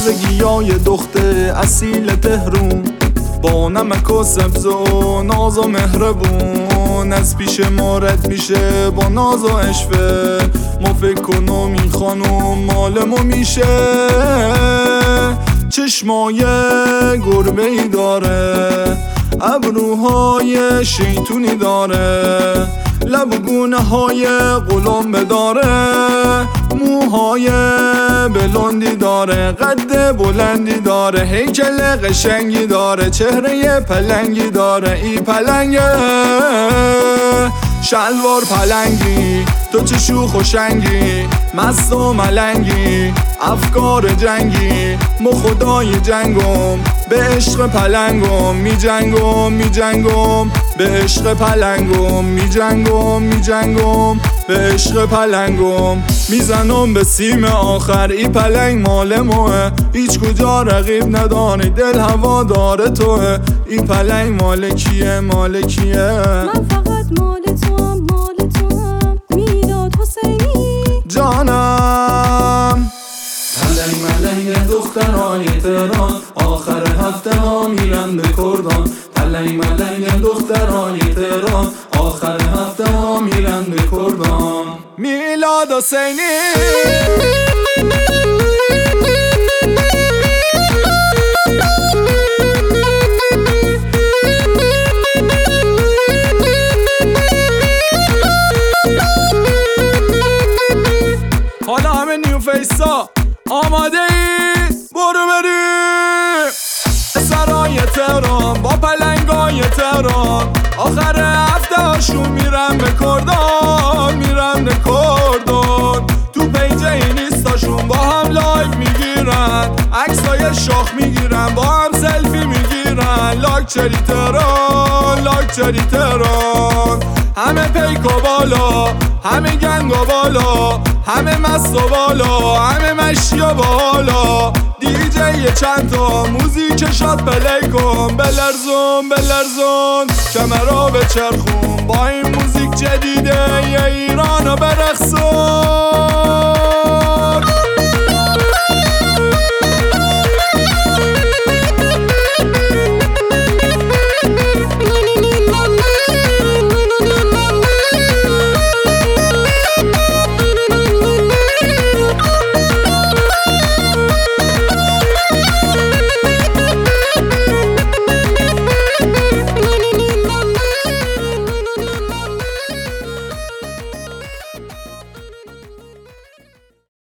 تازگیای دختر اصیل تهرون، با نمک و سبز و ناز و مهربون، از پیش ما رد میشه با ناز و اشوه. ما فکر کنم این خانوم مال ما میشه، چشمای گربه ای داره، ابروهای شیطونی داره، لب و گونه های قلمبه داره، موهای بلندی داره، قد بلندی داره، هیکل قشنگی داره، چهره پلنگی داره. ای پلنگه شلوار پلنگی، تو چه شوخ و شنگی، مست و ملنگی، افکار جنگی. ما خدای جنگم، به عشق پلنگم میجنگم میجنگم، به عشق پلنگم میجنگم میجنگم، به عشق پلنگم میزنم به سیم آخر. ای پلنگ مال ماه، هیچ کجا رقیب نداره، دل هوا داره توه. ای پلنگ مال کیه مال کیه؟ من فقط مال توام مال توام، میلاد حسینی جانم. پلنگ ملنگ دخترای تهران، آخر هفته ها میرن به کردان. پلنگ ملنگ دخترای تهران، آخر هفته ها میرن به کردان. میلاد حسینی حالا همه نیو فیسا آماده ای؟ برو بریم سرای تهران با پلنگای تهران، آخر هفته هاشون میرن به کردان میرن به کردان. تو پیج اینستاشون با هم لایو میگیرن، عکسای شاخ میگیرن، با هم سلفی میگیرن. لاکچری تهران لاکچری تهران، همه پیکا بالا، همه گنگا بالا، همه مست و بالا، همه مشی و بالا. دیجی چند تا موزیک شاد پلی کن، بلرزون بلرزون کمرا بچرخون، با این موزیک جدیده یه ایرانو برقصون.